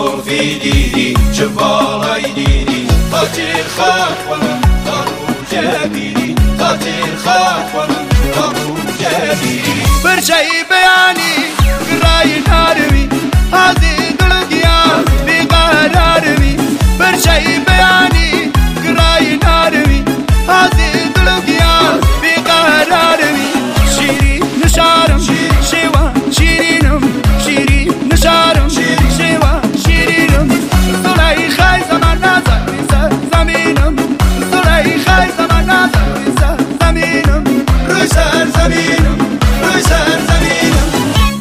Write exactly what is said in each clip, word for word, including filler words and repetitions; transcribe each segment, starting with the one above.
صوفي ديدي جبالي ديدي خاطر خاف وانا طارو جبيدي خاطر خاف وانا طارو جبيدي برشاي بياني قراي نارمي هذه دلقيا بقرارمي برشاي بياني قراي نارمي هذه دلقيا بقرارمي شيري نشارم شيوا شيرينم شيري نشارم شيوا شيرينم صلاي خاي زمان نازل زمينم صلاي خاي زمان نازل زمينم روسر زمينم روسر زمينم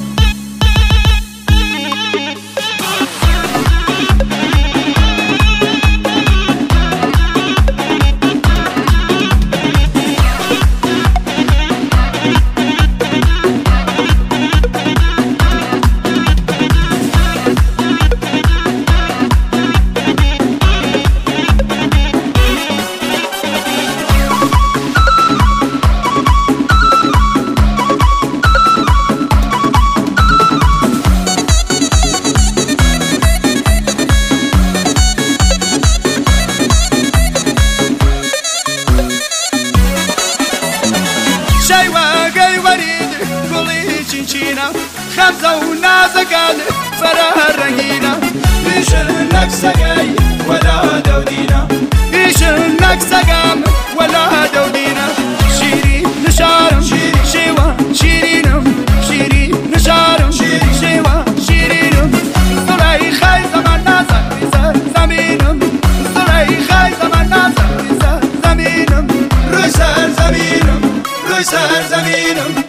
خمسة ونازقان فرها الرقينة إيش النكسقاي ولا دودينا إيش النكسقام ولا دودينا شيري نشارم شيوا شيرينم شيري نشارم شيوا شيرينم صلاي خاي زمان نازل زمينم صلاي خاي زمان نازل زمينم روسر زمينم روسر زمينم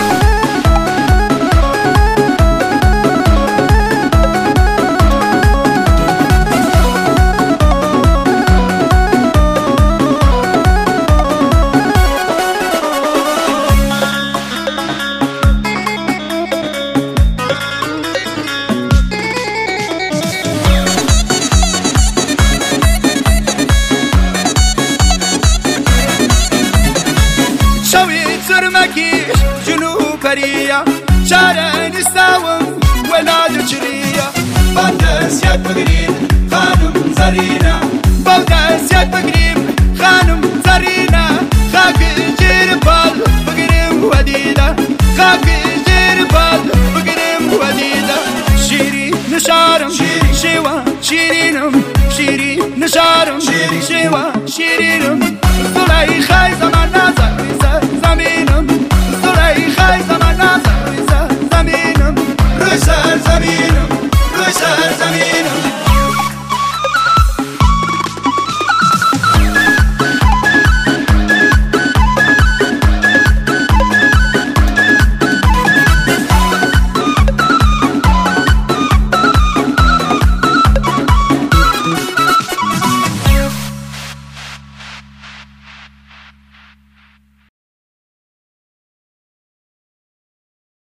سرمكيش جنوب برية شارع نستاوم ولا دجرية بودس يد بقريب خانم زرينة بودس يد بقريب خانم زرينة خاك جربال بقريم وديدة خاك جربال بقريم وديدة شيري نشارم شيوا شيرينم شيري نشارم شيوا شيرينم صلاي خاي زمان نازل زمينم صلاي خاي زمان نازل زمينم روسر زمينم روسر زمينم